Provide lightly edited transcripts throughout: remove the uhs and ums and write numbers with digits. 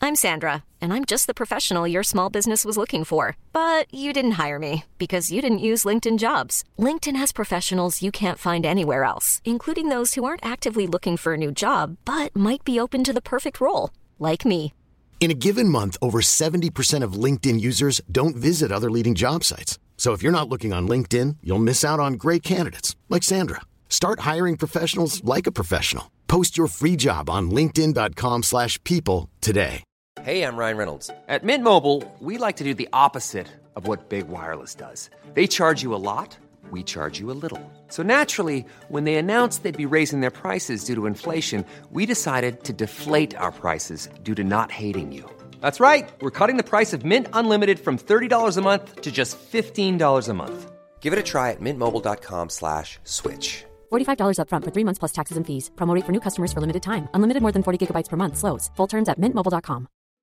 I'm Sandra, and I'm just the professional your small business was looking for. But you didn't hire me because you didn't use LinkedIn Jobs. LinkedIn has professionals you can't find anywhere else, including those who aren't actively looking for a new job, but might be open to the perfect role, like me. In a given month, over 70% of LinkedIn users don't visit other leading job sites. So if you're not looking on LinkedIn, you'll miss out on great candidates like Sandra. Start hiring professionals like a professional. Post your free job on linkedin.com/people today. Hey, I'm Ryan Reynolds. At Mint Mobile, we like to do the opposite of what Big Wireless does. They charge you a lot, we charge you a little. So naturally, when they announced they'd be raising their prices due to inflation, we decided to deflate our prices due to not hating you. That's right. We're cutting the price of Mint Unlimited from $30 a month to just $15 a month. Give it a try at mintmobile.com/switch. $45 up front for 3 months plus taxes and fees. Promo rate for new customers for limited time. Unlimited more than 40 gigabytes per month. Slows full terms at mintmobile.com.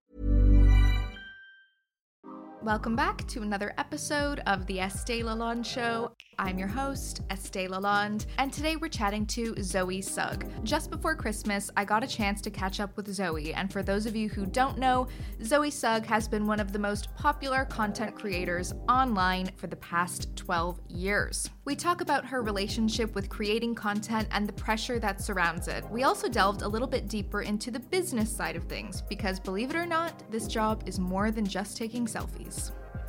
Welcome back to another episode of the Estée Lalonde Show. I'm your host, Estée Lalonde, and today we're chatting to Zoe Sugg. Just before Christmas, I got a chance to catch up with Zoe, and for those of you who don't know, Zoe Sugg has been one of the most popular content creators online for the past 12 years. We talk about her relationship with creating content and the pressure that surrounds it. We also delved a little bit deeper into the business side of things, because believe it or not, this job is more than just taking selfies.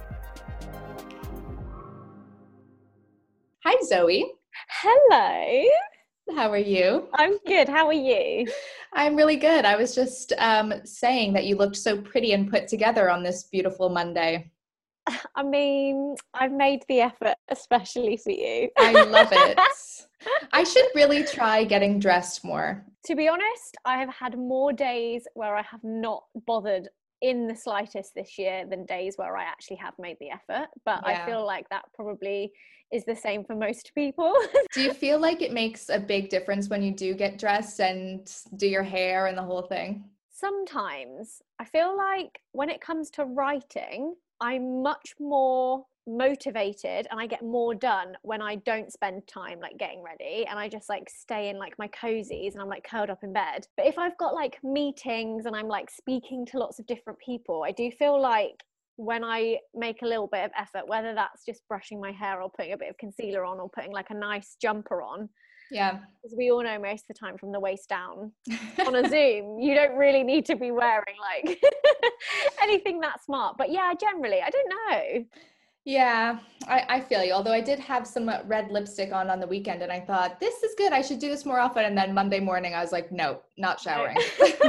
Hi, Zoe. Hello. How are you? I'm good. How are you? I'm really good. I was just saying that you looked so pretty and put together on this beautiful Monday. I mean, I've made the effort especially for you. I love it. I should really try getting dressed more. To be honest, I have had more days where I have not bothered in the slightest this year than days where I actually have made the effort. But yeah. I feel like that probably is the same for most people. Do you feel like it makes a big difference when you do get dressed and do your hair and the whole thing? Sometimes. I feel like when it comes to writing, I'm much more motivated and I get more done when I don't spend time like getting ready and I just like stay in like my cozies and I'm like curled up in bed. But if I've got like meetings and I'm like speaking to lots of different people, I do feel like when I make a little bit of effort, whether that's just brushing my hair or putting a bit of concealer on or putting like a nice jumper on. Yeah. Because we all know most of the time from the waist down on a Zoom, you don't really need to be wearing like anything that smart. But yeah, generally, I don't know. Yeah, I feel you. Although I did have some red lipstick on the weekend and I thought, this is good. I should do this more often. And then Monday morning, I was like, no, not showering.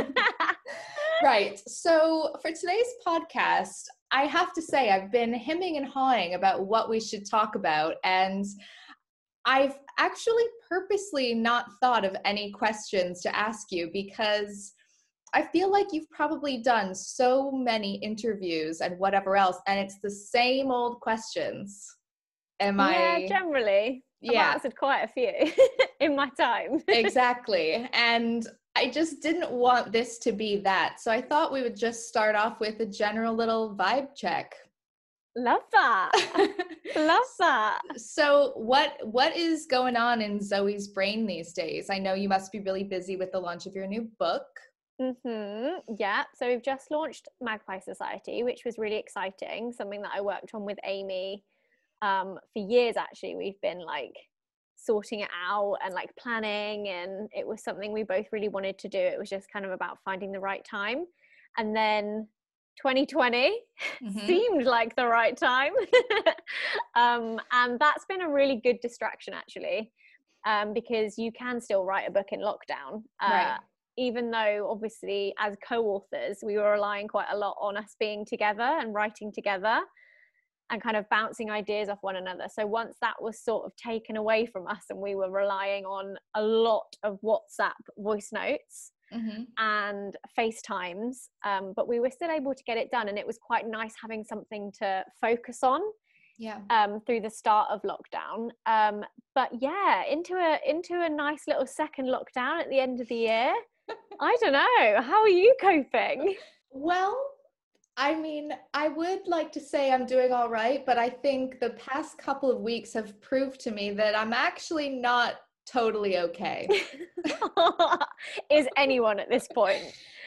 Right. So for today's podcast, I have to say I've been hemming and hawing about what we should talk about. And I've actually purposely not thought of any questions to ask you because I feel like you've probably done so many interviews and whatever else, and it's the same old questions. Yeah, generally. Yeah. I've answered quite a few in my time. Exactly. And I just didn't want this to be that. So I thought we would just start off with a general little vibe check. Love that. Love that. So what is going on in Zoe's brain these days? I know you must be really busy with the launch of your new book. Yeah, so we've just launched Magpie Society, which was really exciting, something that I worked on with Amy for years. Actually, we've been like sorting it out and like planning, and it was something we both really wanted to do. It was just kind of about finding the right time, and then 2020 seemed like the right time. And that's been a really good distraction actually, because you can still write a book in lockdown. Right. Even though obviously as co-authors, we were relying quite a lot on us being together and writing together and kind of bouncing ideas off one another. So once that was sort of taken away from us and we were relying on a lot of WhatsApp voice notes and FaceTimes, but we were still able to get it done. And it was quite nice having something to focus on through the start of lockdown. But yeah, into a nice little second lockdown at the end of the year. I don't know. How are you coping? Well, I mean, I would like to say I'm doing all right, but I think the past couple of weeks have proved to me that I'm actually not totally okay. Is anyone at this point?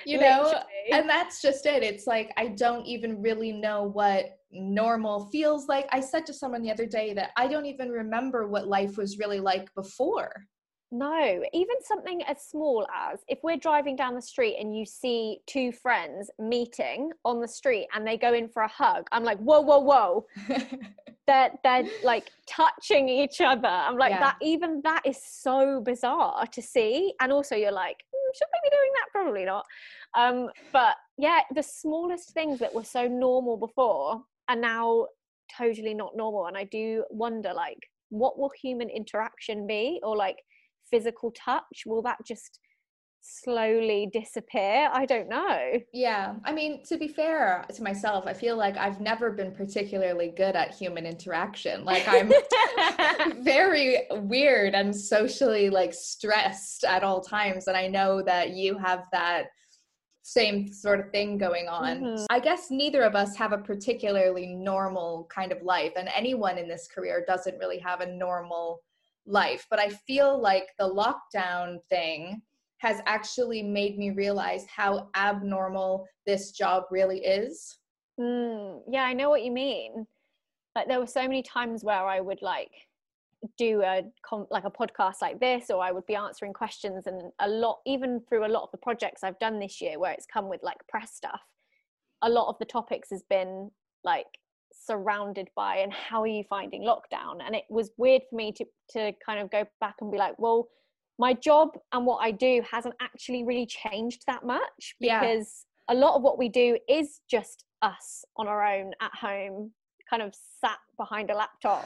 You know, Literally. and that's just it. It's like, I don't even really know what normal feels like. I said to someone the other day that I don't even remember what life was really like before. No, even something as small as if we're driving down the street and you see two friends meeting on the street and they go in for a hug, I'm like, whoa, whoa, whoa. They're like touching each other. I'm like, Yeah. even that is so bizarre to see. And also you're like, should I be doing that? Probably not. But yeah, the smallest things that were so normal before are now totally not normal. And I do wonder, like, what will human interaction be? Or like physical touch? Will that just slowly disappear? I don't know. Yeah. I mean, to be fair to myself, I feel like I've never been particularly good at human interaction. Like, I'm very weird and socially like stressed at all times. And I know that you have that same sort of thing going on. Mhm. I guess neither of us have a particularly normal kind of life, and anyone in this career doesn't really have a normal life. But I feel like the lockdown thing has actually made me realize how abnormal this job really is. Yeah, I know what you mean. Like, there were so many times where I would like do a podcast like this, or I would be answering questions, and a lot, even through a lot of the projects I've done this year where it's come with like press stuff, a lot of the topics has been like surrounded by, and how are you finding lockdown? And it was weird for me to kind of go back and be like, well, my job and what I do hasn't actually really changed that much, because a lot of what we do is just us on our own at home, kind of sat behind a laptop.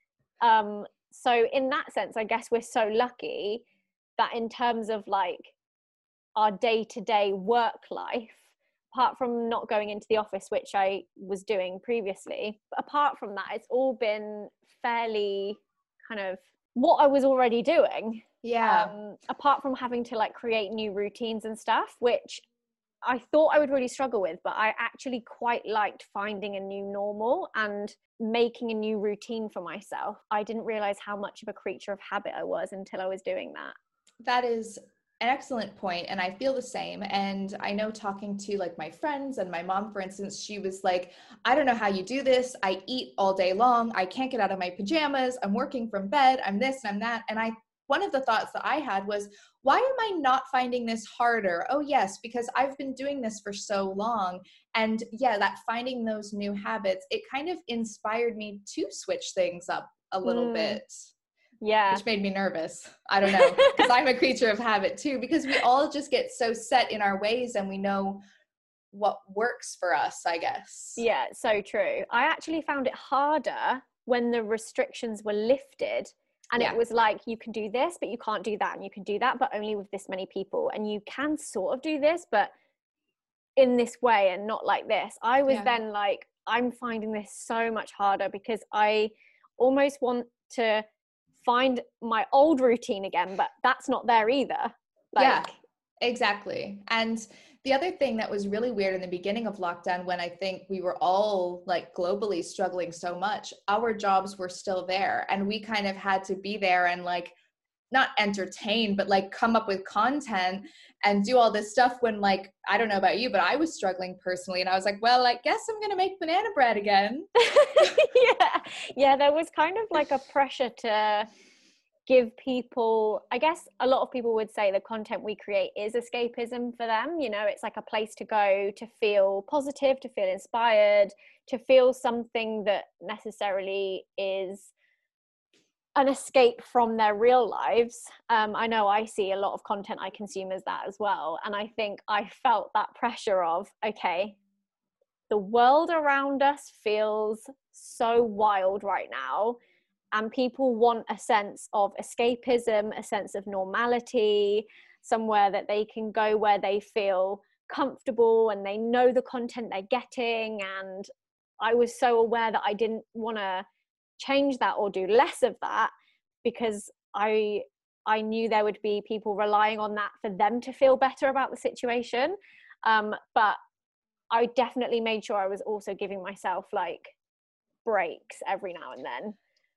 So in that sense, I guess we're so lucky that in terms of like our day-to-day work life, apart from not going into the office, which I was doing previously, but apart from that, it's all been fairly kind of what I was already doing. Apart from having to like create new routines and stuff, which I thought I would really struggle with, but I actually quite liked finding a new normal and making a new routine for myself. I didn't realize how much of a creature of habit I was until I was doing that. That is an excellent point, and I feel the same. And I know, talking to like my friends and my mom, for instance, she was like, I don't know how you do this. I eat all day long. I can't get out of my pajamas. I'm working from bed. I'm this and I'm that. And one of the thoughts that I had was, why am I not finding this harder? Oh yes, because I've been doing this for so long. And yeah, that finding those new habits, it kind of inspired me to switch things up a little bit. Yeah. Which made me nervous. I don't know, because I'm a creature of habit too, because we all just get so set in our ways and we know what works for us, I guess. Yeah, so true. I actually found it harder when the restrictions were lifted, and it was like, you can do this, but you can't do that, and you can do that, but only with this many people, and you can sort of do this, but in this way and not like this. I was then like, I'm finding this so much harder, because I almost want to find my old routine again, but that's not there either. Yeah, exactly. And the other thing that was really weird in the beginning of lockdown, when I think we were all like globally struggling so much, our jobs were still there, and we kind of had to be there and like not entertain, but like come up with content and do all this stuff, when like, I don't know about you, but I was struggling personally, and I was like, well, I guess I'm gonna make banana bread again. Yeah, there was kind of like a pressure to give people, I guess a lot of people would say the content we create is escapism for them. You know, it's like a place to go to feel positive, to feel inspired, to feel something that necessarily is an escape from their real lives. I know I see a lot of content I consume as that as well. And I think I felt that pressure of, okay, the world around us feels so wild right now, and people want a sense of escapism, a sense of normality, somewhere that they can go where they feel comfortable and they know the content they're getting. And I was so aware that I didn't want to change that or do less of that, because I knew there would be people relying on that for them to feel better about the situation. But I definitely made sure I was also giving myself like breaks every now and then.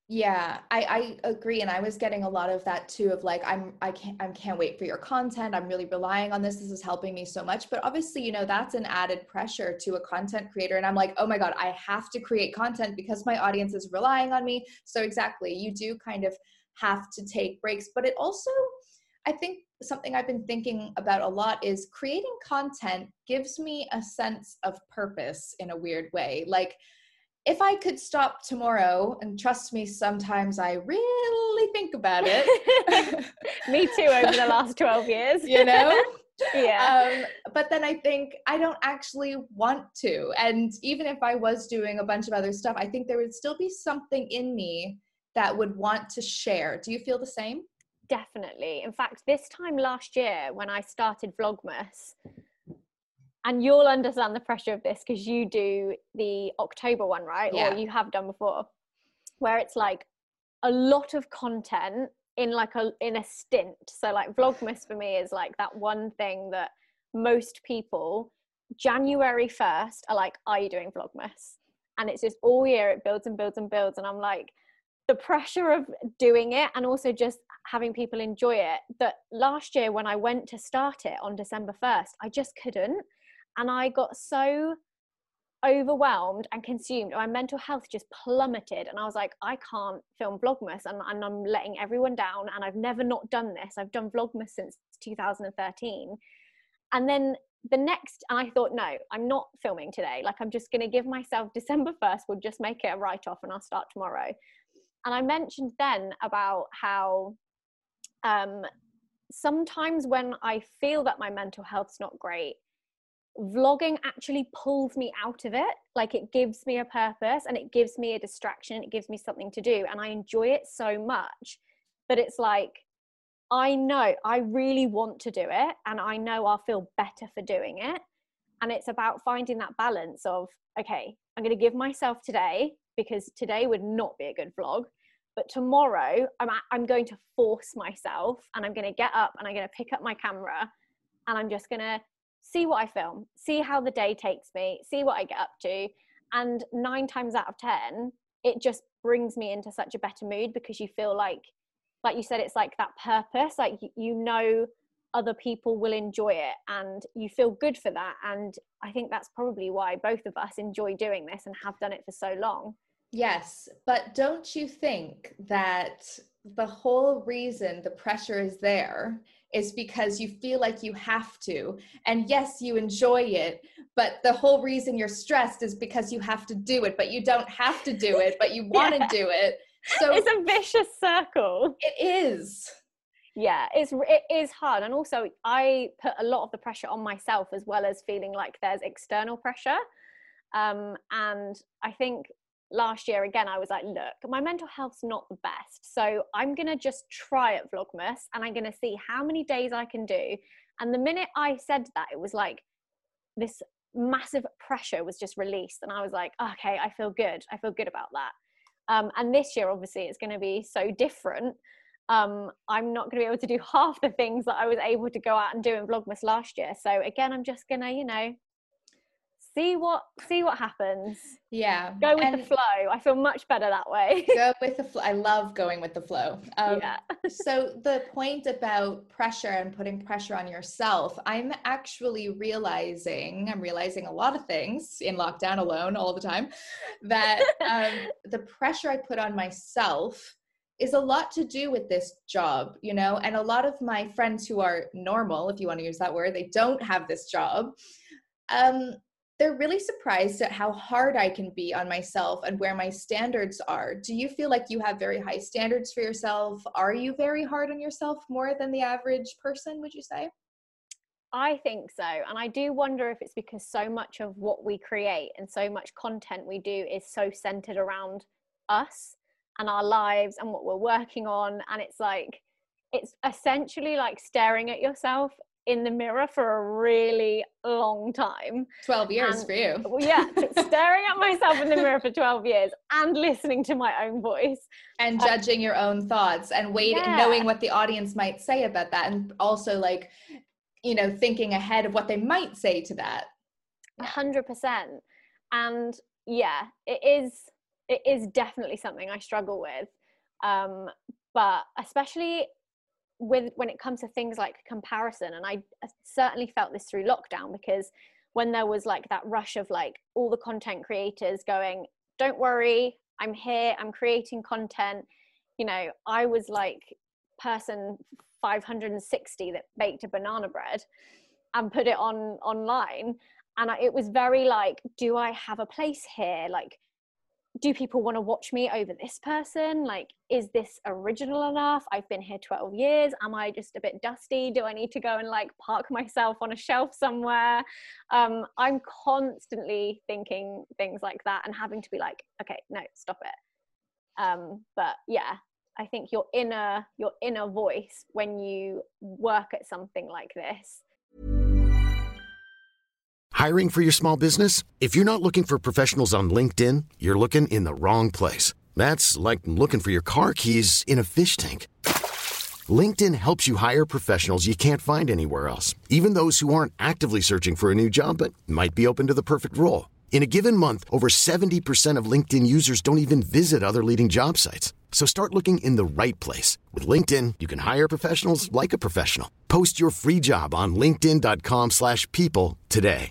Yeah, I agree. And I was getting a lot of that too, of like, I can't wait for your content. I'm really relying on this. This is helping me so much. But obviously, you know, that's an added pressure to a content creator. And I'm like, oh my God, I have to create content because my audience is relying on me. So exactly, you do kind of have to take breaks. But it also, I think something I've been thinking about a lot is creating content gives me a sense of purpose in a weird way. Like, if I could stop tomorrow, and trust me, sometimes I really think about it. Me too, over the last 12 years. You know? Yeah. But then I think I don't actually want to. And even if I was doing a bunch of other stuff, I think there would still be something in me that would want to share. Do you feel the same? Definitely. In fact, this time last year when I started Vlogmas, and you'll understand the pressure of this because you do the October one, right? Yeah. Or you have done before, where it's like a lot of content in a stint. So like Vlogmas for me is like that one thing that most people January 1st are like, are you doing Vlogmas? And it's just all year it builds and builds and builds. And I'm like, the pressure of doing it and also just having people enjoy it, that last year when I went to start it on December 1st, I just couldn't. And I got so overwhelmed and consumed. My mental health just plummeted. And I was like, I can't film Vlogmas and I'm letting everyone down. And I've never not done this. I've done Vlogmas since 2013. And then and I thought, no, I'm not filming today. Like, I'm just going to give myself December 1st. We'll just make it a write-off and I'll start tomorrow. And I mentioned then about how sometimes when I feel that my mental health's not great, vlogging actually pulls me out of it. Like, it gives me a purpose and it gives me a distraction. It gives me something to do. And I enjoy it so much that it's like, I know I really want to do it and I know I'll feel better for doing it. And it's about finding that balance of, okay, I'm going to give myself today because today would not be a good vlog. But tomorrow I'm going to force myself and I'm going to get up and I'm going to pick up my camera and I'm just going to see what I film, see how the day takes me, see what I get up to. And 9 times out of 10, it just brings me into such a better mood because you feel like you said, it's like that purpose, like, you know, other people will enjoy it and you feel good for that. And I think that's probably why both of us enjoy doing this and have done it for so long. Yes, but don't you think that the whole reason the pressure is there is because you feel like you have to? And yes, you enjoy it, but the whole reason you're stressed is because you have to do it, but you don't have to do it, but you want to do it. So it's a vicious circle. It is. Yeah, it is hard. And also I put a lot of the pressure on myself as well as feeling like there's external pressure. And I think last year, again, I was like, look, my mental health's not the best. So I'm going to just try at Vlogmas and I'm going to see how many days I can do. And the minute I said that, it was like this massive pressure was just released. And I was like, okay, I feel good. I feel good about that. And this year, obviously, it's going to be so different. I'm not going to be able to do half the things that I was able to go out and do in Vlogmas last year. So again, I'm just going to, you know, see what happens. Yeah. Go with the flow. I feel much better that way. Go with the flow. I love going with the flow. Yeah. So the point about pressure and putting pressure on yourself, I'm realizing a lot of things in lockdown alone all the time, that the pressure I put on myself is a lot to do with this job, you know, and a lot of my friends who are normal, if you want to use that word, they don't have this job. They're really surprised at how hard I can be on myself and where my standards are. Do you feel like you have very high standards for yourself? Are you very hard on yourself, more than the average person, would you say? I think so. And I do wonder if it's because so much of what we create and so much content we do is so centered around us and our lives and what we're working on. And it's like, it's essentially like staring at yourself in the mirror for a really long time. 12 years for you. Yeah, staring at myself in the mirror for 12 years and listening to my own voice. And judging your own thoughts and knowing what the audience might say about that. And also, like, you know, thinking ahead of what they might say to that. 100%. And yeah, it is it is definitely something I struggle with. But especially when it comes to things like comparison, and I certainly felt this through lockdown, because when there was like that rush of like all the content creators going, don't worry, I'm here, I'm creating content, you know, I was like person 560 that baked a banana bread and put it online, and it was very like, do I have a place here? Like, do people want to watch me over this person? Like, is this original enough? I've been here 12 years. Am I just a bit dusty? Do I need to go and like park myself on a shelf somewhere? I'm constantly thinking things like that and having to be like, okay, no, stop it. But yeah, I think your inner voice when you work at something like this. Hiring for your small business? If you're not looking for professionals on LinkedIn, you're looking in the wrong place. That's like looking for your car keys in a fish tank. LinkedIn helps you hire professionals you can't find anywhere else, even those who aren't actively searching for a new job but might be open to the perfect role. In a given month, over 70% of LinkedIn users don't even visit other leading job sites. So start looking in the right place. With LinkedIn, you can hire professionals like a professional. Post your free job on linkedin.com/people today.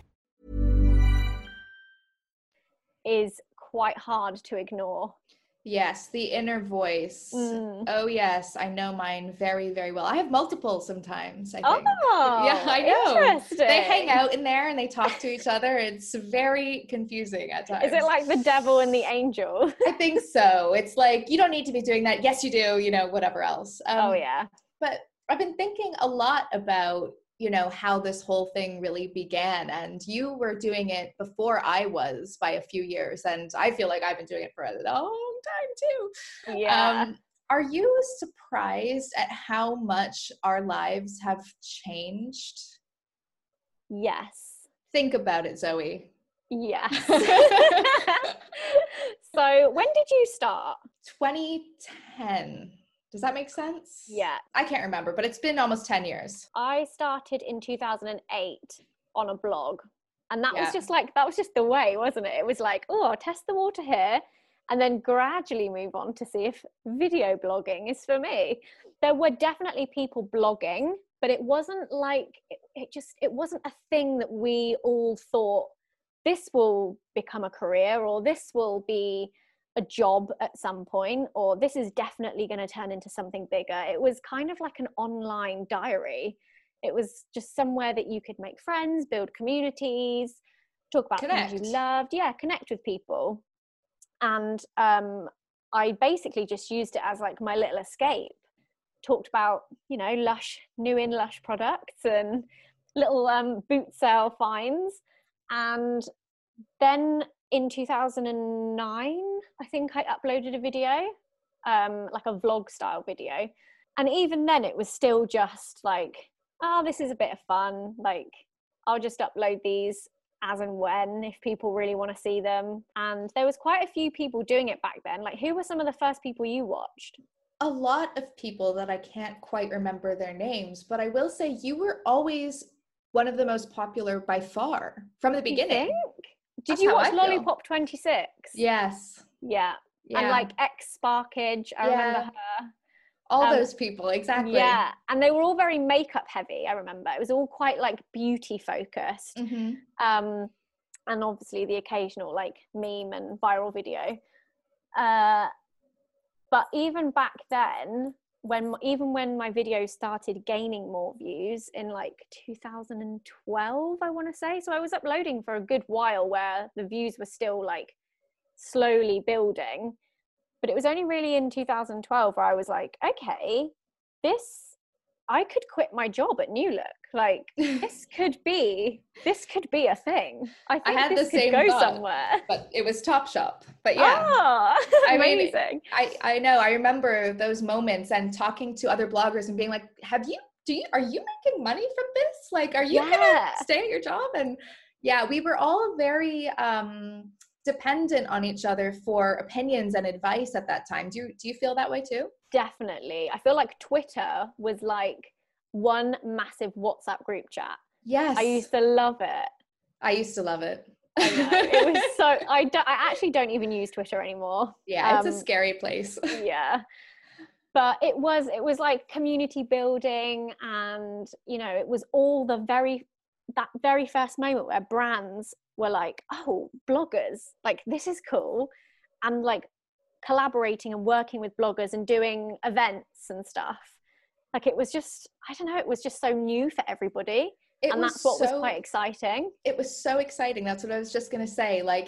Is quite hard to ignore. Yes, the inner voice. Oh yes, I know mine very, very well. I have multiple sometimes, I think. Oh, yeah, I know. Interesting. They hang out in there and they talk to each other. It's very confusing at times. Is it like the devil and the angel? I think so. It's like, you don't need to be doing that. Yes, you do, you know, whatever else. Oh yeah. But I've been thinking a lot about, you know, how this whole thing really began, and you were doing it before I was by a few years, and I feel like I've been doing it for a long time too. Yeah. Are you surprised at how much our lives have changed? Yes. Think about it, Zoe. Yes. So when did you start? 2010. Does that make sense? Yeah. I can't remember, but it's been almost 10 years. I started in 2008 on a blog, and that was just the way, wasn't it? It was like, oh, I'll test the water here, and then gradually move on to see if video blogging is for me. There were definitely people blogging, but it wasn't like, it wasn't a thing that we all thought, this will become a career, or this will be a job at some point, or this is definitely going to turn into something bigger. It was kind of like an online diary. It was just somewhere that you could make friends, build communities, talk about things you loved. Yeah, connect with people. And I basically just used it as like my little escape. Talked about, you know, Lush products and little boot sale finds. And then in 2009, I think I uploaded a video, like a vlog style video. And even then it was still just like, oh, this is a bit of fun. Like, I'll just upload these as and when, if people really want to see them. And there was quite a few people doing it back then. Like, who were some of the first people you watched? A lot of people that I can't quite remember their names, but I will say you were always one of the most popular by far from the beginning. Did you watch Lollipop 26? Yes. Yeah. And like X Sparkage, I remember her. All those people, exactly. Yeah. And they were all very makeup heavy, I remember. It was all quite like beauty focused. Mm-hmm. And obviously the occasional like meme and viral video. But even back then, when my videos started gaining more views in like 2012, I want to say. So I was uploading for a good while where the views were still like slowly building. But it was only really in 2012 where I was like, okay, I could quit my job at New Look. Like, this could be a thing. I think had this the same could go thought, somewhere. But it was Topshop. But yeah, amazing. I know. I remember those moments and talking to other bloggers and being like, are you making money from this? Like, are you gonna stay at your job? And yeah, we were all very dependent on each other for opinions and advice at that time. Do you feel that way too? Definitely. I feel like Twitter was like one massive WhatsApp group chat. Yes. I used to love it. I used to love it. I know. It was so, I actually don't even use Twitter anymore. Yeah, it's a scary place. Yeah. But it was like community building, and, you know, it was all that very first moment where brands were like, oh, bloggers, like, this is cool. And like collaborating and working with bloggers and doing events and stuff. Like, it was just, I don't know, it was just so new for everybody. And that's what was quite exciting. It was so exciting. That's what I was just going to say. Like,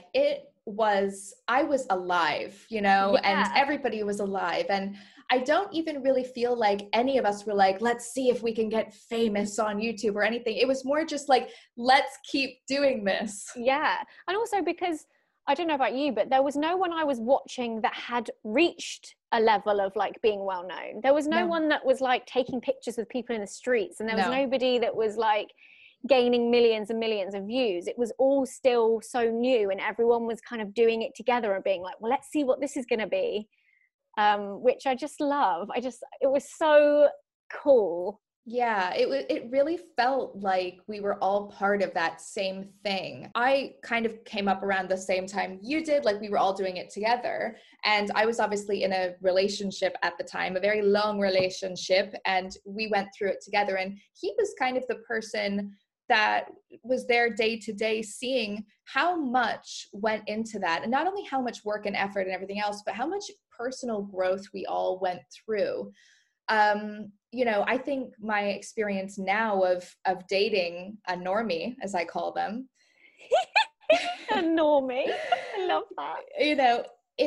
I was alive, you know, and everybody was alive. And I don't even really feel like any of us were like, let's see if we can get famous on YouTube or anything. It was more just like, let's keep doing this. Yeah. And also because, I don't know about you, but there was no one I was watching that had reached a level of like being well known. There was no one that was like taking pictures with people in the streets, and there was nobody that was like gaining millions and millions of views. It was all still so new, and everyone was kind of doing it together and being like, well, let's see what this is going to be. Which I just love. It was so cool. Yeah, it really felt like we were all part of that same thing. I kind of came up around the same time you did, like we were all doing it together. And I was obviously in a relationship at the time, a very long relationship, and we went through it together. And he was kind of the person that was there day to day, seeing how much went into that. And not only how much work and effort and everything else, but how much personal growth we all went through. You know, I think my experience now of dating a normie, as I call them. A normie. I love that. You know,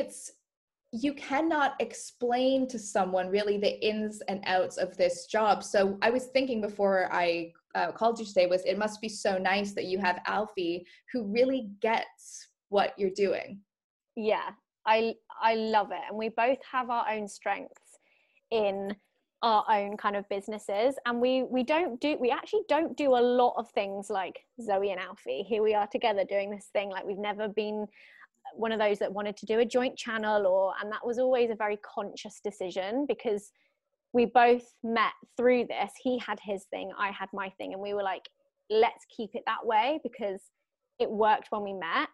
you cannot explain to someone really the ins and outs of this job. So I was thinking before I called you today, it must be so nice that you have Alfie, who really gets what you're doing. Yeah, I love it. And we both have our own strengths in our own kind of businesses, and we actually don't do a lot of things like Zoe and Alfie. Here we are together doing this thing. Like, we've never been one of those that wanted to do a joint channel, and that was always a very conscious decision, because we both met through this. He had his thing, I had my thing, and we were like, let's keep it that way because it worked when we met.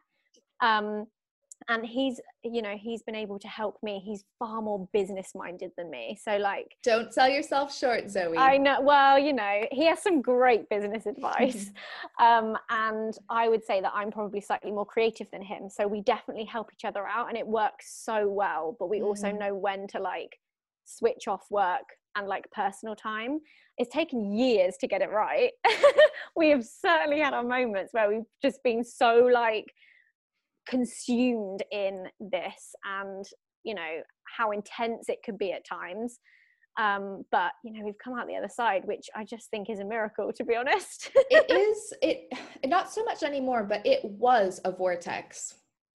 And he's been able to help me. He's far more business minded than me. So like, don't sell yourself short, Zoe. I know. Well, you know, he has some great business advice. And I would say that I'm probably slightly more creative than him. So we definitely help each other out, and it works so well. But we also know when to like switch off work and like personal time. It's taken years to get it right. We have certainly had our moments where we've just been so like consumed in this, and you know how intense it could be at times, but you know, we've come out the other side, which I just think is a miracle, to be honest. it not so much anymore, but it was a vortex.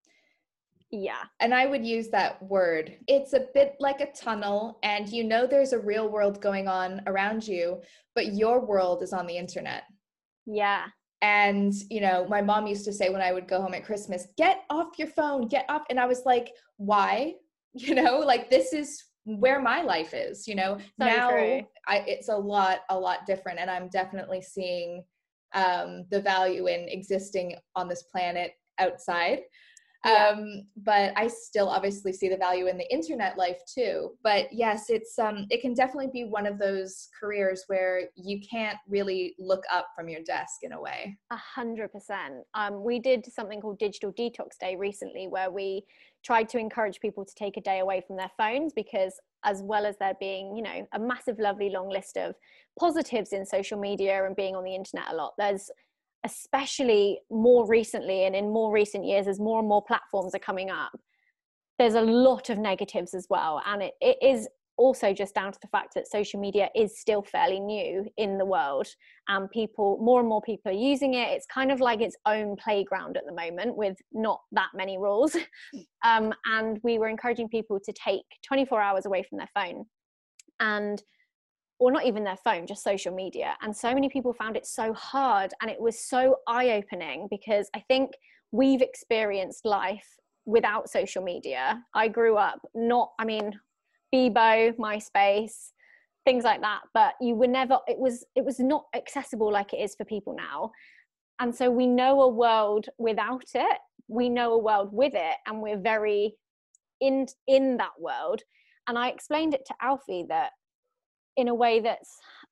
Yeah, and I would use that word. It's a bit like a tunnel, and you know there's a real world going on around you, but your world is on the internet. Yeah. And, you know, my mom used to say when I would go home at Christmas, get off your phone, get off. And I was like, why? You know, like, this is where my life is, you know. So now it's a lot different. And I'm definitely seeing the value in existing on this planet outside. Yeah. But I still obviously see the value in the internet life too. But yes, it can definitely be one of those careers where you can't really look up from your desk in a way. 100%. We did something called Digital Detox Day recently, where we tried to encourage people to take a day away from their phones, because as well as there being, you know, a massive, lovely long list of positives in social media and being on the internet a lot, there's especially more recently and in more recent years, as more and more platforms are coming up, there's a lot of negatives as well. And it is also just down to the fact that social media is still fairly new in the world, and more and more people are using it. It's kind of like its own playground at the moment with not that many rules. And we were encouraging people to take 24 hours away from their phone, or not even their phone, just social media. And so many people found it so hard, and it was so eye-opening, because I think we've experienced life without social media. I grew up Bebo, MySpace, things like that, but you were never, it was not accessible like it is for people now. And so we know a world without it, we know a world with it, and we're very in that world. And I explained it to Alfie that in a way that's,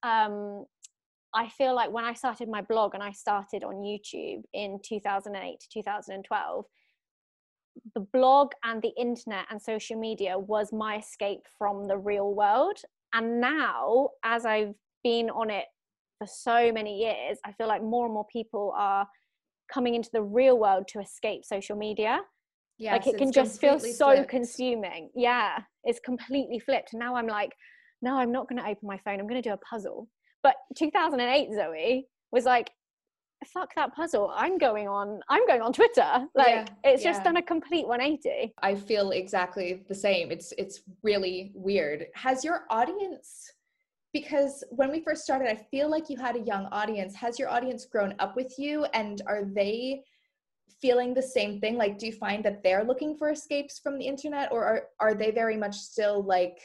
I feel like when I started my blog and I started on YouTube in 2008 to 2012, the blog and the internet and social media was my escape from the real world. And now, as I've been on it for so many years, I feel like more and more people are coming into the real world to escape social media. Yes, like it can just feel so flipped. consuming. Yeah, it's completely flipped. And now I'm like, no, I'm not going to open my phone. I'm going to do a puzzle. But 2008 Zoe was like, fuck that puzzle. I'm going on Twitter. Like it's just done a complete 180. I feel exactly the same. It's really weird. Has your audience, because when we first started, I feel like you had a young audience. Has your audience grown up with you, and are they feeling the same thing? Like, do you find that they're looking for escapes from the internet, or are they very much still like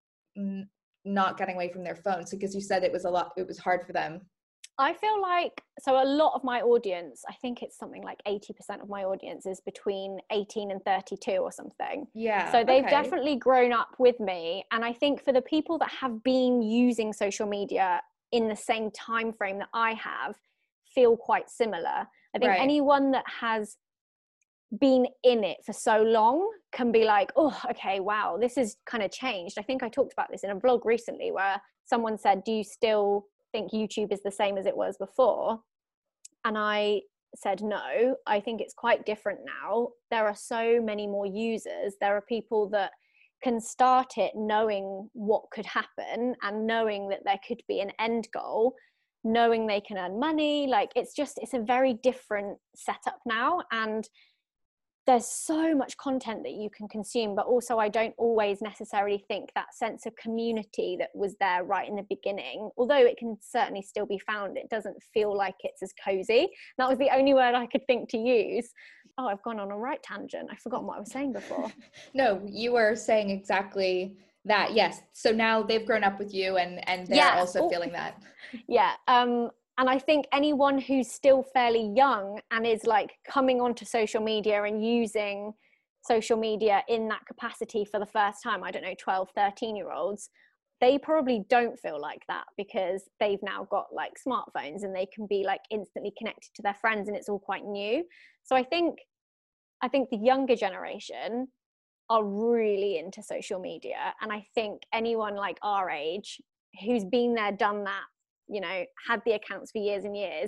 not getting away from their phones? Because you said it was hard for them. I feel like, so a lot of my audience, I think it's something like 80% of my audience is between 18 and 32 or something. Yeah. So they've definitely grown up with me. And I think for the people that have been using social media in the same time frame that I have, feel quite similar. I think anyone that has been in it for so long can be like, oh, okay, wow, this has kind of changed. I think I talked about this in a vlog recently where someone said, do you still think YouTube is the same as it was before? And I said, no, I think it's quite different now. There are so many more users. There are people that can start it knowing what could happen and knowing that there could be an end goal, knowing they can earn money. Like it's a very different setup now. And there's so much content that you can consume, but also I don't always necessarily think that sense of community that was there right in the beginning, although it can certainly still be found, it doesn't feel like it's as cozy. That was the only word I could think to use. Oh, I've gone on a right tangent. I've forgotten what I was saying before. No, you were saying exactly that. Yes. So now they've grown up with you and they're also feeling that. Yeah. And I think anyone who's still fairly young and is like coming onto social media and using social media in that capacity for the first time, I don't know, 12, 13-year-olds, they probably don't feel like that because they've now got like smartphones and they can be like instantly connected to their friends and it's all quite new. So I think the younger generation are really into social media. And I think anyone like our age who's been there, done that, you know, had the accounts for years and years,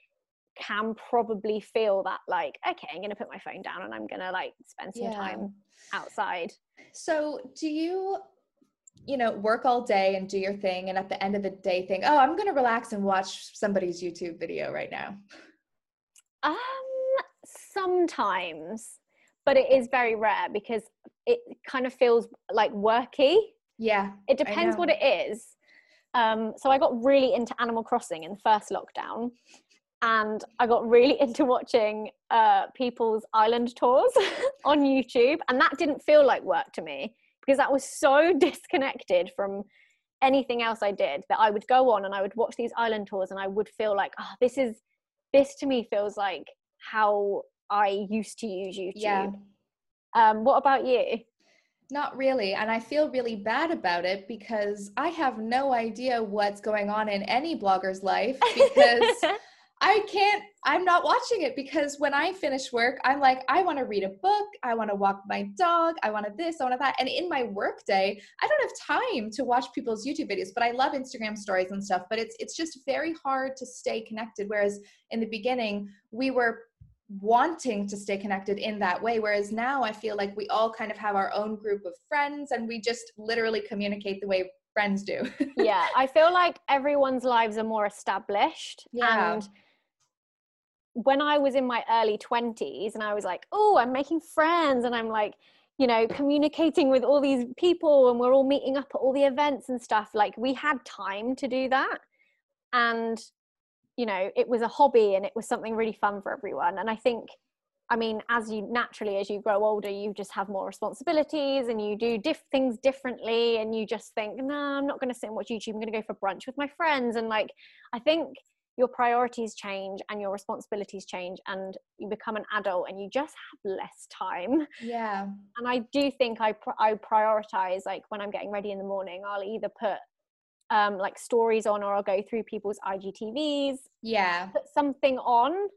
can probably feel that like, okay, I'm going to put my phone down and I'm going to like spend some time outside. So do you work all day and do your thing and at the end of the day think, oh, I'm going to relax and watch somebody's YouTube video right now? Sometimes, but it is very rare because it kind of feels like worky. Yeah. It depends what it is. So I got really into Animal Crossing in the first lockdown, and I got really into watching people's island tours on YouTube, and that didn't feel like work to me because that was so disconnected from anything else I did that I would go on and I would watch these island tours and I would feel like, oh, this to me feels like how I used to use YouTube. Yeah. What about you? Not really. And I feel really bad about it because I have no idea what's going on in any blogger's life because I'm not watching it because when I finish work, I'm like, I want to read a book. I want to walk my dog. I want to this, I want to that. And in my work day, I don't have time to watch people's YouTube videos, but I love Instagram stories and stuff, but it's just very hard to stay connected. Whereas in the beginning, we were wanting to stay connected in that way, whereas now I feel like we all kind of have our own group of friends and we just literally communicate the way friends do. Yeah, I feel like everyone's lives are more established. Yeah. And when I was in my early 20s and I was like, oh, I'm making friends and I'm like, you know, communicating with all these people and we're all meeting up at all the events and stuff, like we had time to do that. And you know, it was a hobby and it was something really fun for everyone. And I think, I mean, as you grow older, you just have more responsibilities and you do things differently. And you just think, no, I'm not going to sit and watch YouTube. I'm going to go for brunch with my friends. And like, I think your priorities change and your responsibilities change, and you become an adult and you just have less time. Yeah. And I do think I prioritize, like when I'm getting ready in the morning, I'll either put like stories on, or I'll go through people's IGTVs, put something on,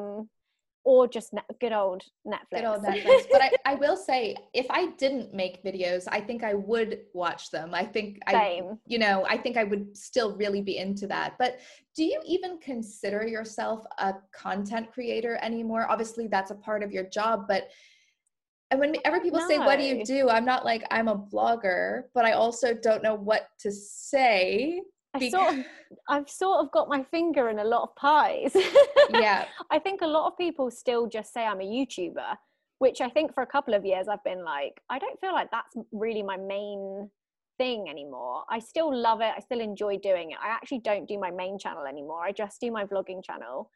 or just good old Netflix. Good old Netflix. But I will say, if I didn't make videos, I think I would watch them. I think Same. I think I would still really be into that. But do you even consider yourself a content creator anymore? Obviously that's a part of your job, but and whenever people say, what do you do? I'm not like, I'm a blogger, but I also don't know what to say. I've sort of got my finger in a lot of pies. Yeah. I think a lot of people still just say I'm a YouTuber, which I think for a couple of years I've been like, I don't feel like that's really my main thing anymore. I still love it. I still enjoy doing it. I actually don't do my main channel anymore. I just do my vlogging channel.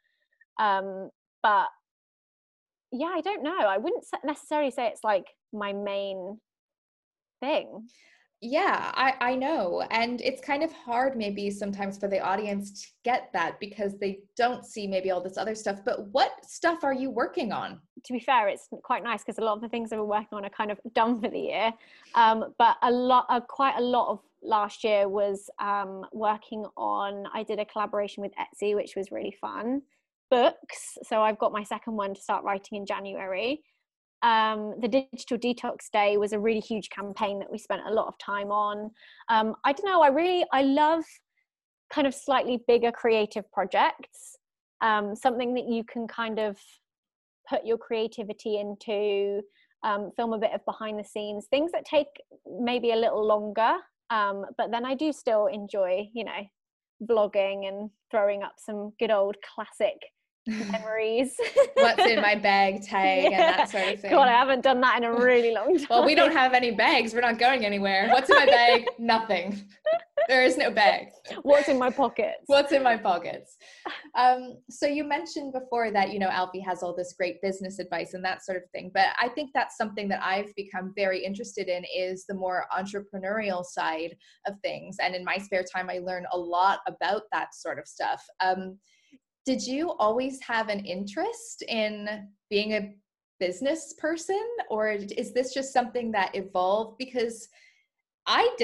But yeah, I don't know. I wouldn't necessarily say it's like my main thing. Yeah, I know. And it's kind of hard maybe sometimes for the audience to get that, because they don't see maybe all this other stuff. But what stuff are you working on? To be fair, it's quite nice because a lot of the things I've been working on are kind of done for the year. But quite a lot of last year was working on, I did a collaboration with Etsy, which was really fun. Books. So I've got my second one to start writing in January. The Digital Detox Day was a really huge campaign that we spent a lot of time on. I don't know, I love kind of slightly bigger creative projects, something that you can kind of put your creativity into, film a bit of behind the scenes, things that take maybe a little longer, but then I do still enjoy, vlogging and throwing up some good old classic memories. What's in my bag tag and that sort of thing. God, I haven't done that in a really long time. Well, we don't have any bags. We're not going anywhere. What's in my bag? Nothing. There is no bag. What's in my pockets? What's in my pockets? So you mentioned before that, Alfie has all this great business advice and that sort of thing. But I think that's something that I've become very interested in, is the more entrepreneurial side of things. And in my spare time, I learn a lot about that sort of stuff. Did you always have an interest in being a business person, or is this just something that evolved? Because I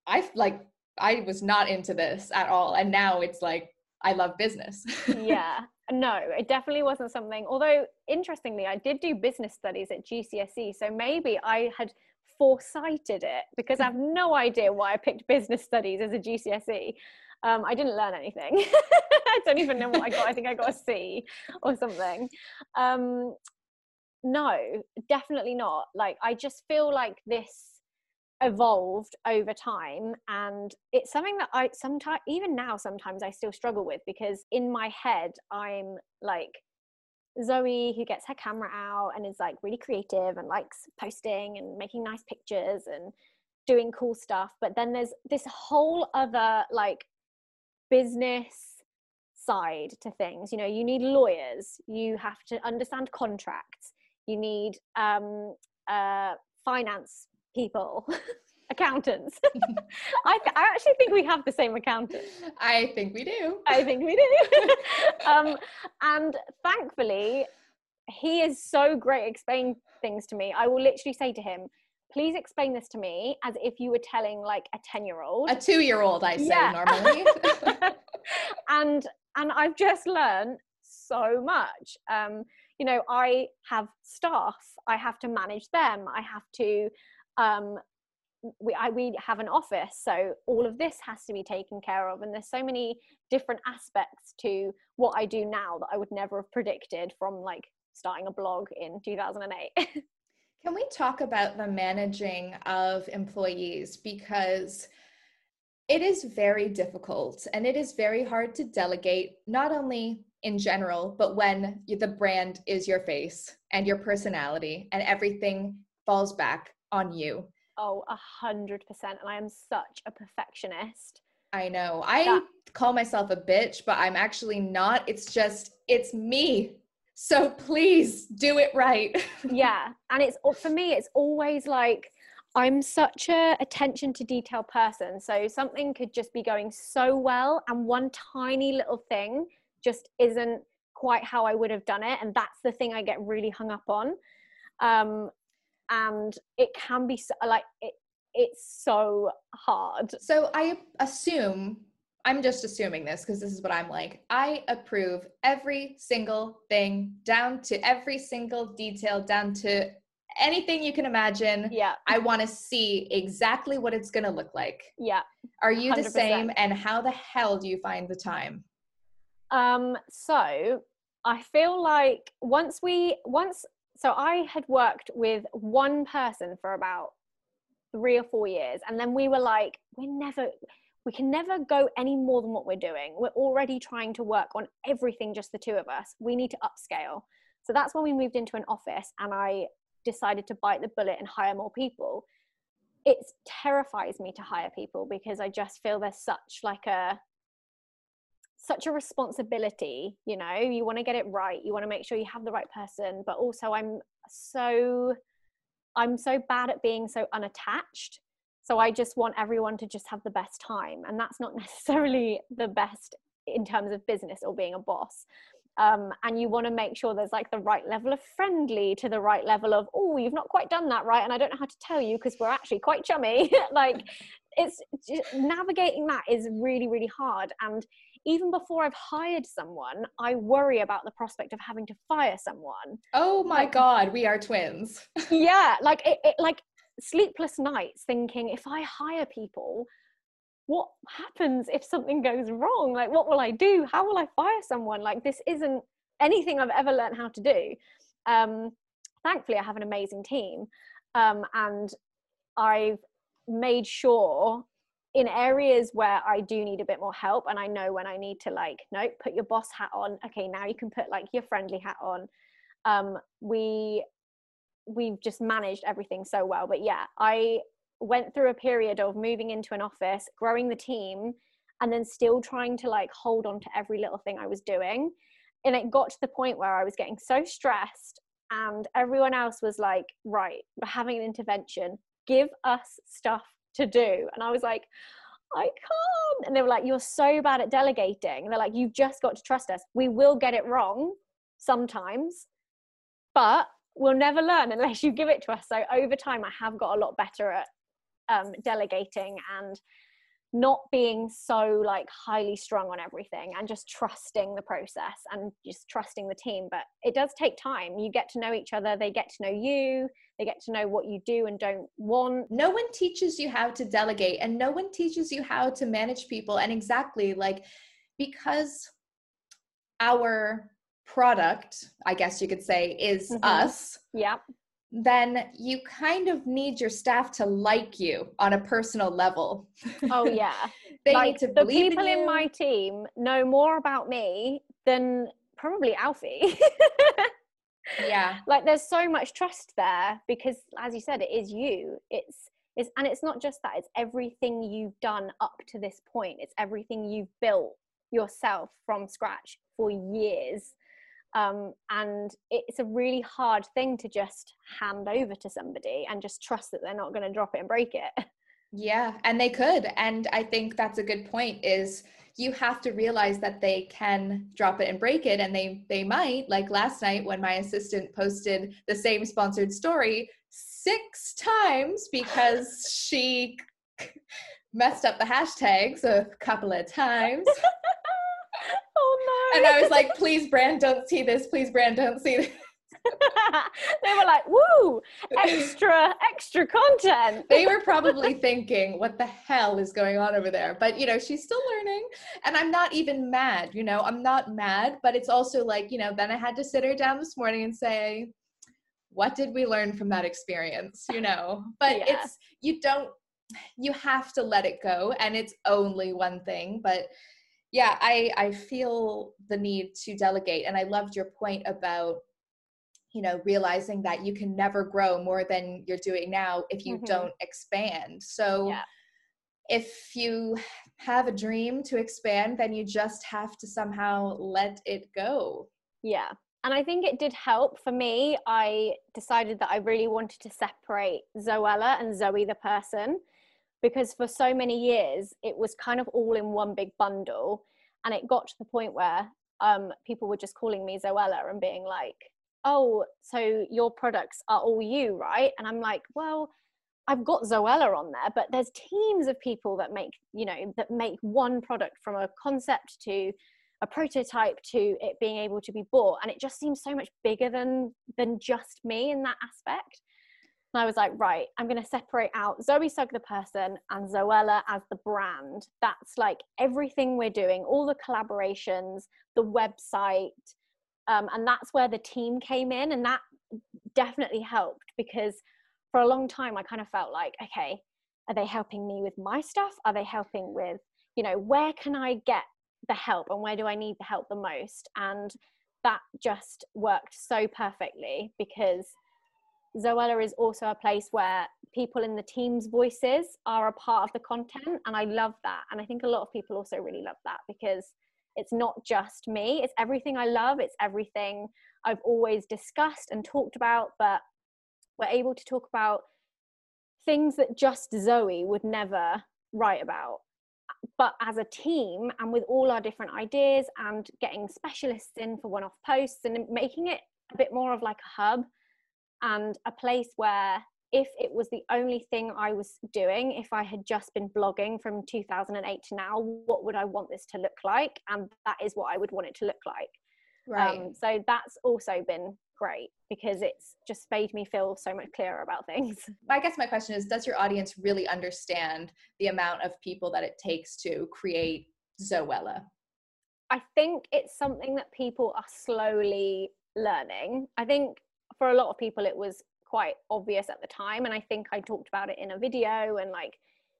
was not into this at all. And now it's like, I love business. Yeah, no, it definitely wasn't something, although interestingly, I did do business studies at GCSE. So maybe I had foresighted it, because I have no idea why I picked business studies as a GCSE. I didn't learn anything. I don't even know what I got. I think I got a C or something. No, definitely not. Like, I just feel like this evolved over time, and it's something that I sometimes, even now, sometimes I still struggle with, because in my head, I'm like Zoe who gets her camera out and is like really creative and likes posting and making nice pictures and doing cool stuff. But then there's this whole other like business side to things. You need lawyers, you have to understand contracts, you need finance people, accountants. I actually think we have the same accountant. I think we do. And thankfully, he is so great at explaining things to me. I will literally say to him, please explain this to me as if you were telling like a 10-year-old. A 2-year-old, I say normally. And I've just learned so much. I have staff, I have to manage them, I have to, we have an office, so all of this has to be taken care of. And there's so many different aspects to what I do now that I would never have predicted from like starting a blog in 2008. Can we talk about the managing of employees? Because it is very difficult and it is very hard to delegate, not only in general, but when the brand is your face and your personality and everything falls back on you. Oh, 100%. And I am such a perfectionist. I know. I call myself a bitch, but I'm actually not. It's me. So please do it right. Yeah. And for me, it's always like, I'm such a attention to detail person. So something could just be going so well, and one tiny little thing just isn't quite how I would have done it. And that's the thing I get really hung up on. And it can be so, like, it's so hard. So I assume, I'm just assuming this because this is what I'm like, I approve every single thing down to every single detail, down to anything you can imagine. Yeah. I want to see exactly what it's going to look like. Yeah. Are you 100%. the same? And how the hell do you find the time? So I feel like so I had worked with one person for about 3 or 4 years. And then we were like, we can never go any more than what we're doing. We're already trying to work on everything, just the two of us. We need to upscale. So that's when we moved into an office and I decided to bite the bullet and hire more people. It terrifies me to hire people because I just feel there's such a responsibility, you know. You want to get it right, you want to make sure you have the right person, but also I'm so bad at being so unattached, so I just want everyone to just have the best time, and that's not necessarily the best in terms of business or being a boss. And you want to make sure there's like the right level of friendly to the right level of, oh, you've not quite done that right and I don't know how to tell you because we're actually quite chummy. Like, it's just, navigating that is really, really hard. And even before I've hired someone, I worry about the prospect of having to fire someone. Oh my God, we are twins. Yeah, like it like sleepless nights thinking, if I hire people, what happens if something goes wrong? Like, what will I do? How will I fire someone? Like, this isn't anything I've ever learned how to do. Thankfully, I have an amazing team. And I've made sure in areas where I do need a bit more help, and I know when I need to, like, no, put your boss hat on. Okay, now you can put like your friendly hat on. We've just managed everything so well. But yeah, I went through a period of moving into an office, growing the team, and then still trying to like hold on to every little thing I was doing. And it got to the point where I was getting so stressed and everyone else was like, right, we're having an intervention, give us stuff to do. And I was like, I can't. And they were like, you're so bad at delegating. And they're like, you've just got to trust us. We will get it wrong sometimes, but we'll never learn unless you give it to us. So over time, I have got a lot better at delegating and not being so like highly strung on everything, and just trusting the process and just trusting the team. But it does take time. You get to know each other, they get to know you, they get to know what you do and don't want. No one teaches you how to delegate, and no one teaches you how to manage people. And exactly, like, because our product, I guess you could say, is us. Yeah. Then you kind of need your staff to like you on a personal level. Oh yeah. They like, need to the believe people in my team know more about me than probably Alfie. Yeah. Like, there's so much trust there because, as you said, it is you. It's and it's not just that, it's everything you've done up to this point. It's everything you've built yourself from scratch for years. And it's a really hard thing to just hand over to somebody and just trust that they're not going to drop it and break it. Yeah, and they could. And I think that's a good point, is you have to realize that they can drop it and break it, and they might. Like last night when my assistant posted the same sponsored story 6 times because she messed up the hashtags a couple of times. Oh no. And I was like, please brand, don't see this. Please brand, don't see this. They were like, woo, extra content. They were probably thinking, what the hell is going on over there? But, you know, she's still learning, and I'm not even mad, you know, I'm not mad, but it's also like, you know, then I had to sit her down this morning and say, what did we learn from that experience? You know, but Yeah. you have to let it go, and it's only one thing. But yeah, I feel the need to delegate. And I loved your point about, you know, realizing that you can never grow more than you're doing now if you don't expand. So if you have a dream to expand, then you just have to somehow let it go. Yeah. And I think it did help for me. I decided that I really wanted to separate Zoella and Zoe the person, because for so many years it was kind of all in one big bundle, and it got to the point where people were just calling me Zoella and being like, oh, so your products are all you, right? And I'm like, well, I've got Zoella on there, but there's teams of people that make, that make one product from a concept to a prototype to it being able to be bought. And it just seems so much bigger than just me in that aspect. And I was like, right, I'm going to separate out Zoe Sugg the person and Zoella as the brand. That's like everything we're doing, all the collaborations, the website. And that's where the team came in. And that definitely helped, because for a long time, I kind of felt like, okay, are they helping me with my stuff? Are they helping with, where can I get the help and where do I need the help the most? And that just worked so perfectly, because Zoella is also a place where people in the team's voices are a part of the content. And I love that. And I think a lot of people also really love that, because it's not just me, it's everything I love. It's everything I've always discussed and talked about, but we're able to talk about things that just Zoe would never write about. But as a team, and with all our different ideas and getting specialists in for one-off posts and making it a bit more of like a hub and a place where if it was the only thing I was doing, if I had just been blogging from 2008 to now, what would I want this to look like? And that is what I would want it to look like. Right. So that's also been great, because it's just made me feel so much clearer about things. I guess my question is, does your audience really understand the amount of people that it takes to create Zoella? I think it's something that people are slowly learning. I think for a lot of people it was quite obvious at the time, and I think I talked about it in a video and like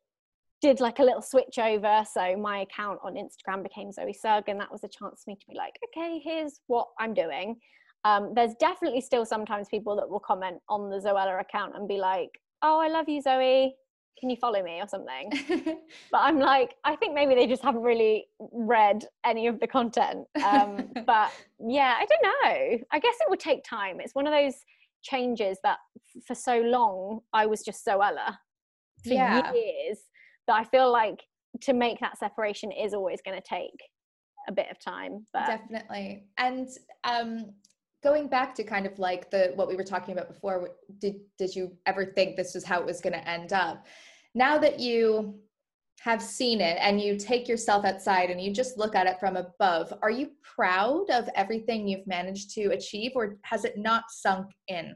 did like a little switch over. So my account on Instagram became Zoe Sugg, and that was a chance for me to be like, okay, here's what I'm doing. There's definitely still sometimes people that will comment on the Zoella account and be like, oh, I love you, Zoe, can you follow me or something? But I'm like, I think maybe they just haven't really read any of the content. But yeah, I don't know. I guess it would take time. It's one of those changes that for so long I was just Zoella for years, that I feel like to make that separation is always going to take a bit of time. But definitely. And going back to kind of like what we were talking about before, did you ever think this was how it was going to end up? Now that you have seen it and you take yourself outside and you just look at it from above, are you proud of everything you've managed to achieve, or has it not sunk in?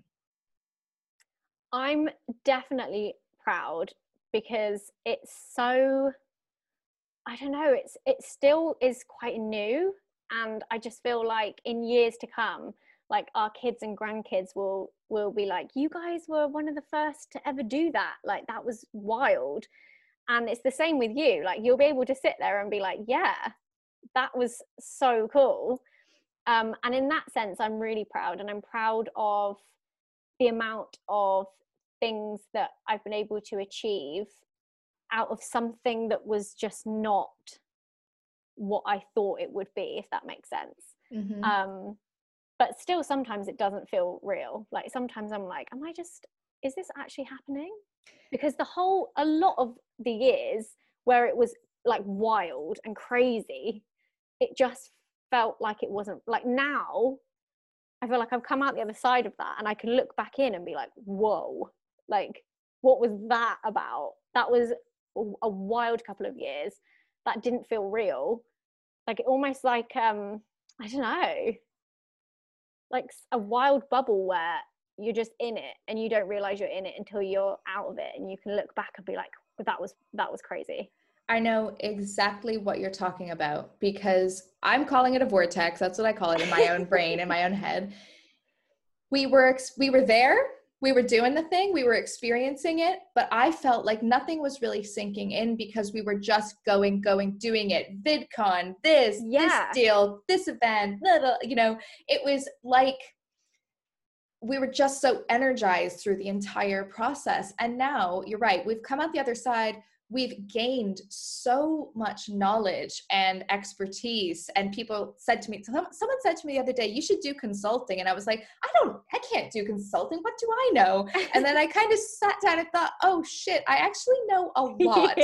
I'm definitely proud, because it's so, I don't know, it still is quite new. And I just feel like in years to come, like our kids and grandkids will be like, you guys were one of the first to ever do that. Like, that was wild. And it's the same with you. Like, you'll be able to sit there and be like, yeah, that was so cool. And in that sense, I'm really proud. And I'm proud of the amount of things that I've been able to achieve out of something that was just not what I thought it would be, if that makes sense. Mm-hmm. But still, sometimes it doesn't feel real. Like, sometimes I'm like, is this actually happening? Because a lot of the years where it was like wild and crazy, it just felt like it wasn't. Like, now I feel like I've come out the other side of that, and I can look back in and be like, whoa, like, what was that about? That was a wild couple of years that didn't feel real. Like, almost like I don't know, like a wild bubble where you're just in it and you don't realize you're in it until you're out of it, and you can look back and be like, that was crazy. I know exactly what you're talking about, because I'm calling it a vortex. That's what I call it in my own brain, in my own head. We were there, we were doing the thing, we were experiencing it, but I felt like nothing was really sinking in, because we were just going, doing it. VidCon, this deal, this event, it was like we were just so energized through the entire process. And now, you're right, we've come out the other side. we've gained so much knowledge and expertise. And people said to me, someone said to me the other day, you should do consulting. And I was like, I can't do consulting. What do I know? And then I kind of sat down and thought, oh shit, I actually know a lot.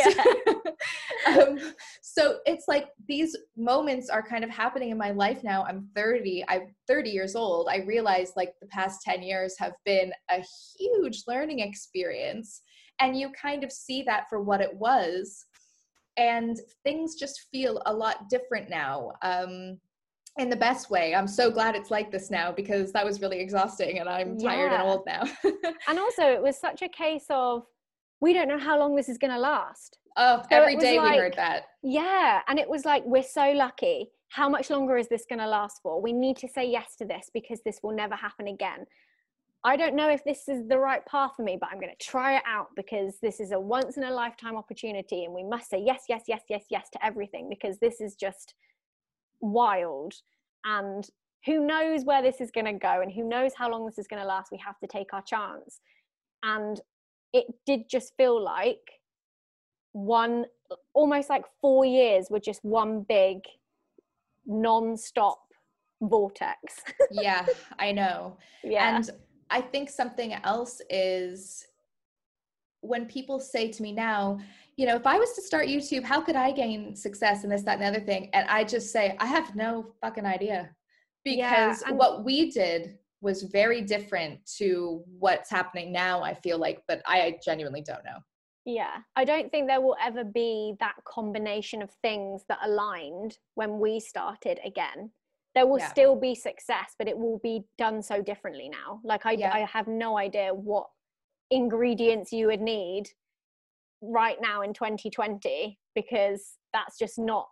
So it's like these moments are kind of happening in my life now. I'm 30 years old. I realized like the past 10 years have been a huge learning experience. And you kind of see that for what it was. And things just feel a lot different now, in the best way. I'm so glad it's like this now, because that was really exhausting and I'm tired and old now. And also it was such a case of, we don't know how long this is going to last. Oh, so every day we heard that. Yeah. And it was like, we're so lucky. How much longer is this going to last for? We need to say yes to this because this will never happen again. I don't know if this is the right path for me, but I'm going to try it out because this is a once in a lifetime opportunity and we must say yes, yes, yes, yes, yes to everything because this is just wild. And who knows where this is going to go and who knows how long this is going to last. We have to take our chance. And it did just feel like almost like 4 years were just one big non-stop vortex. Yeah, I know. Yeah. And I think something else is when people say to me now, you know, if I was to start YouTube, how could I gain success and this, that, and the other thing? And I just say, I have no fucking idea, because what we did was very different to what's happening now, I feel like, but I genuinely don't know. Yeah. I don't think there will ever be that combination of things that aligned when we started again. There will still be success, but it will be done so differently now. Like I have no idea what ingredients you would need right now in 2020, because that's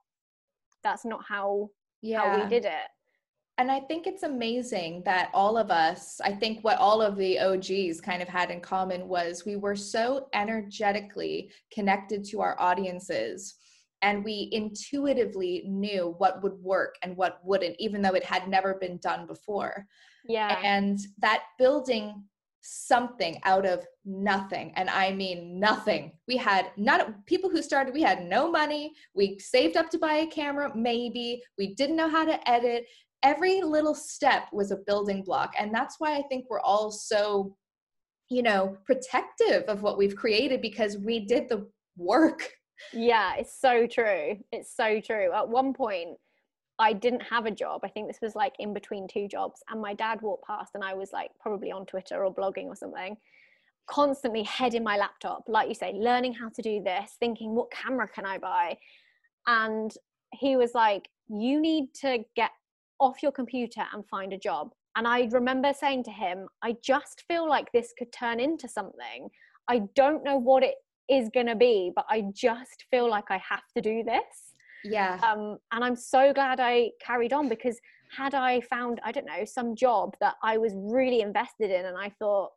not how we did it. And I think it's amazing that all of us, I think what all of the OGs kind of had in common was we were so energetically connected to our audiences. And we intuitively knew what would work and what wouldn't, even though it had never been done before. Yeah. And that building something out of nothing, and I mean nothing. We had people who started, we had no money. We saved up to buy a camera, maybe. We didn't know how to edit. Every little step was a building block. And that's why I think we're all so, you know, protective of what we've created, because we did the work. Yeah, it's so true. It's so true. At one point, I didn't have a job. I think this was like in between two jobs. And my dad walked past and I was like probably on Twitter or blogging or something, constantly head in my laptop, like you say, learning how to do this, thinking, what camera can I buy? And he was like, you need to get off your computer and find a job. And I remember saying to him, I just feel like this could turn into something. I don't know what it is going to be, but I just feel like I have to do this. Yeah. And I'm so glad I carried on, because had I found, I don't know, some job that I was really invested in and I thought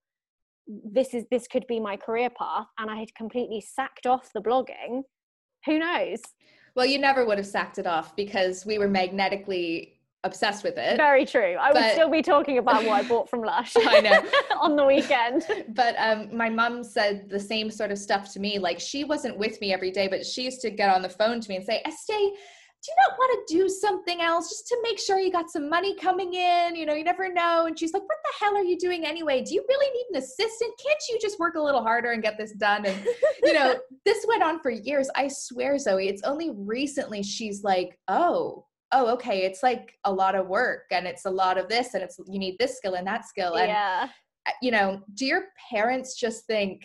this could be my career path, and I had completely sacked off the blogging, who knows? Well, you never would have sacked it off because we were magnetically obsessed with it. Very true. I would still be talking about what I bought from Lush. I know. On the weekend. But my mom said the same sort of stuff to me. Like, she wasn't with me every day, but she used to get on the phone to me and say, Estee, do you not want to do something else just to make sure you got some money coming in? You know, you never know. And she's like, what the hell are you doing anyway? Do you really need an assistant? Can't you just work a little harder and get this done? And, you know, this went on for years. I swear, Zoe, it's only recently she's like, oh, okay, it's like a lot of work and it's a lot of this and you need this skill and that skill. And, you know, do your parents just think,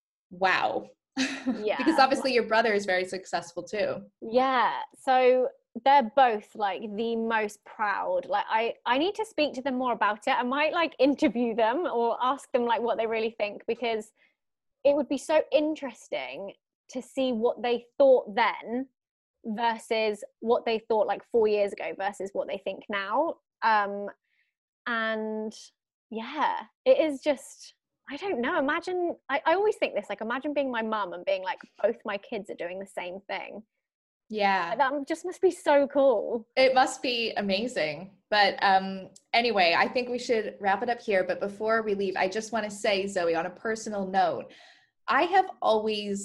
wow? Yeah. Because obviously your brother is very successful too. Yeah. So they're both like the most proud. Like I need to speak to them more about it. I might like interview them or ask them like what they really think, because it would be so interesting to see what they thought then versus what they thought like 4 years ago versus what they think now. And yeah, it is just, I don't know. Imagine, I always think this, like, imagine being my mum and being like, both my kids are doing the same thing. Yeah. That just must be so cool. It must be amazing. But anyway, I think we should wrap it up here. But before we leave, I just want to say, Zoe, on a personal note, I have always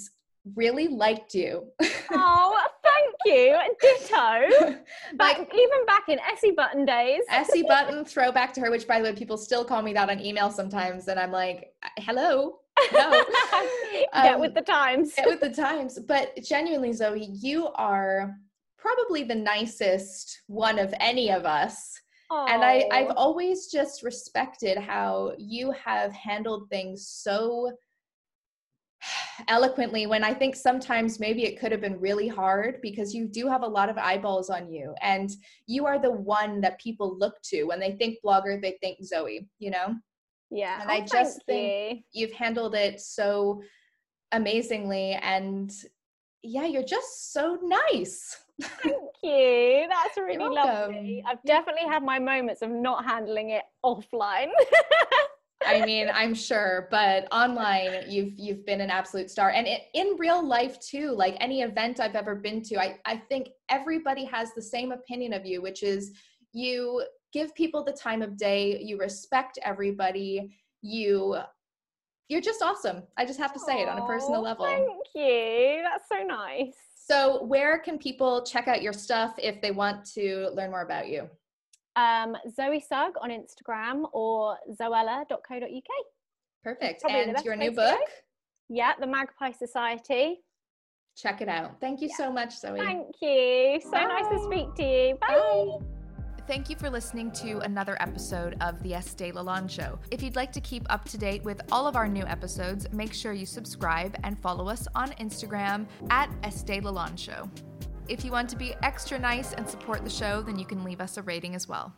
really liked you. Oh, thank you. Ditto. Even back in Essie Button days. Essie Button, throwback to her, which by the way, people still call me that on email sometimes. And I'm like, hello. No. Get with the times. Get with the times. But genuinely, Zoe, you are probably the nicest one of any of us. Oh. And I've always just respected how you have handled things so eloquently, when I think sometimes maybe it could have been really hard, because you do have a lot of eyeballs on you, and you are the one that people look to when they think blogger, they think Zoe, you know? Yeah. And I just think you've handled it so amazingly, and yeah, you're just so nice. Thank you. That's really lovely. I've definitely had my moments of not handling it offline. I mean, I'm sure, but online, you've been an absolute star. And in real life too, like any event I've ever been to, I think everybody has the same opinion of you, which is you give people the time of day, you respect everybody, you're just awesome. I just have to say it on a personal level. Thank you. That's so nice. So where can people check out your stuff if they want to learn more about you? Zoe Sugg on Instagram or zoella.co.uk. Perfect. And your new book? Yeah, The Magpie Society. Check it out. Thank you so much, Zoe. Thank you. So nice to speak to you. Bye. Bye. Thank you for listening to another episode of the Estée Lalonde Show. If you'd like to keep up to date with all of our new episodes, make sure you subscribe and follow us on Instagram at Estée Lalonde Show. If you want to be extra nice and support the show, then you can leave us a rating as well.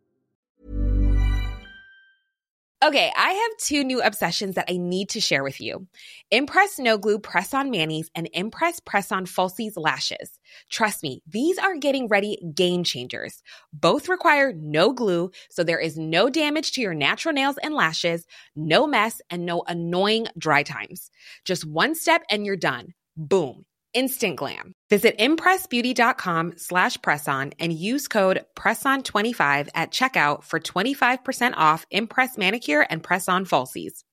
Okay, I have two new obsessions that I need to share with you. Impress No Glue Press-On Manis and Impress Press-On Falsies Lashes. Trust me, these are getting ready game changers. Both require no glue, so there is no damage to your natural nails and lashes, no mess, and no annoying dry times. Just one step and you're done. Boom. Instant glam. Visit impressbeauty.com/presson and use code PRESSON25 at checkout for 25% off Impress Manicure and Press-On Falsies.